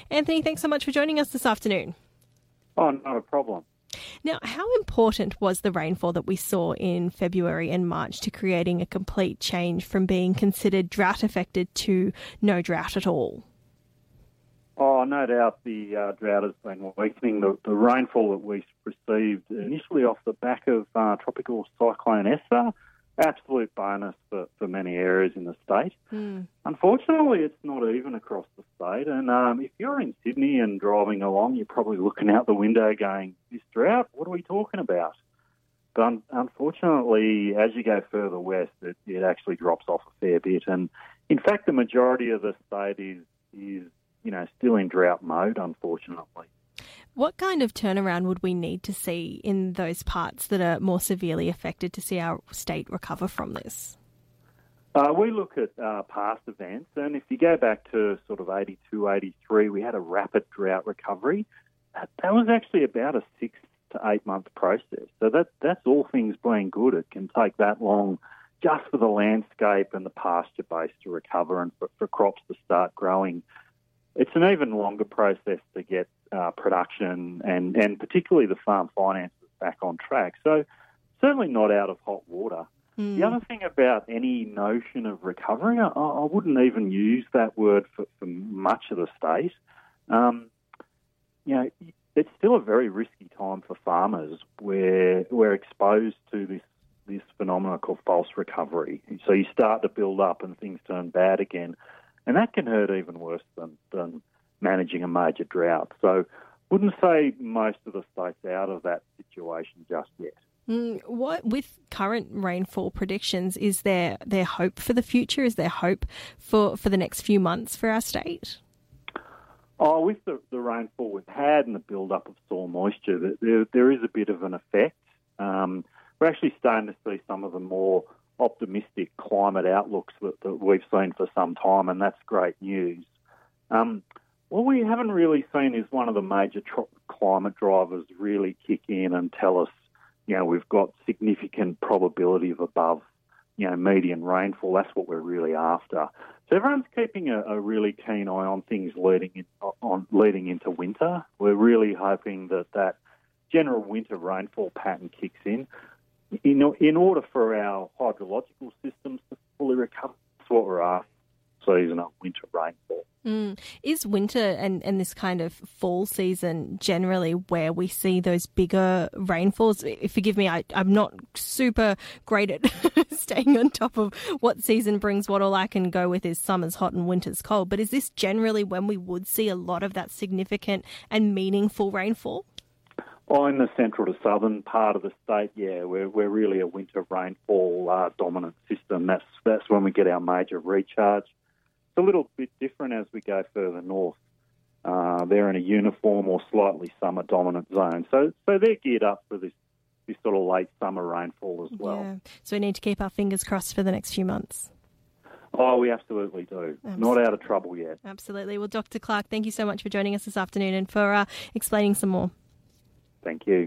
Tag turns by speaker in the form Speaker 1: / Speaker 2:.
Speaker 1: Anthony, thanks so much for joining us this afternoon.
Speaker 2: Oh, not a problem.
Speaker 1: Now, how important was the rainfall that we saw in February and March to creating a complete change from being considered drought affected to no drought at all?
Speaker 2: Oh, no doubt the drought has been weakening. The rainfall that we received initially off the back of Tropical Cyclone Esther, absolute bonus for many areas in the state. Unfortunately, it's not even across the state. And if you're in Sydney and driving along, you're probably looking out the window going, this drought, what are we talking about? But unfortunately, as you go further west, it actually drops off a fair bit. And in fact, the majority of the state is still in drought mode, unfortunately.
Speaker 1: What kind of turnaround would we need to see in those parts that are more severely affected to see our state recover from this?
Speaker 2: We look at past events, and if you go back to sort of 82, 83, we had a rapid drought recovery. That was actually about a 6 to 8 month process. So that's all things being good. It can take that long just for the landscape and the pasture base to recover and for crops to start growing. It's an even longer process to get production and particularly the farm finances back on track. So certainly not out of hot water. The other thing about any notion of recovery, I wouldn't even use that word for much of the state. It's still a very risky time for farmers where we're exposed to this phenomenon called false recovery. So you start to build up and things turn bad again. And that can hurt even worse than managing a major drought. So wouldn't say most of the state's out of that situation just yet.
Speaker 1: What with current rainfall predictions, is there hope for the future? Is there hope for the next few months for our state?
Speaker 2: Oh, with the rainfall we've had and the build-up of soil moisture, there is a bit of an effect. We're actually starting to see some of the more optimistic climate outlooks that we've seen for some time, and that's great news. What we haven't really seen is one of the major climate drivers really kick in and tell us, we've got significant probability of above, median rainfall. That's what we're really after. So everyone's keeping a really keen eye on things leading into winter. We're really hoping that general winter rainfall pattern kicks in. In order for our hydrological systems to fully recover, that's what we're after, seasonal winter rainfall.
Speaker 1: Is winter and this kind of fall season generally where we see those bigger rainfalls? Forgive me, I'm not super great at staying on top of what season brings what. All I can go with is summer's hot and winter's cold. But is this generally when we would see a lot of that significant and meaningful rainfall?
Speaker 2: Oh, in the central to southern part of the state, yeah, we're really a winter rainfall dominant system. That's when we get our major recharge. It's a little bit different as we go further north. They're in a uniform or slightly summer dominant zone. So they're geared up for this sort of late summer rainfall as well.
Speaker 1: Yeah. So we need to keep our fingers crossed for the next few months.
Speaker 2: Oh, we absolutely do. Not out of trouble yet.
Speaker 1: Absolutely. Well, Dr. Clark, thank you so much for joining us this afternoon and for explaining some more.
Speaker 2: Thank you.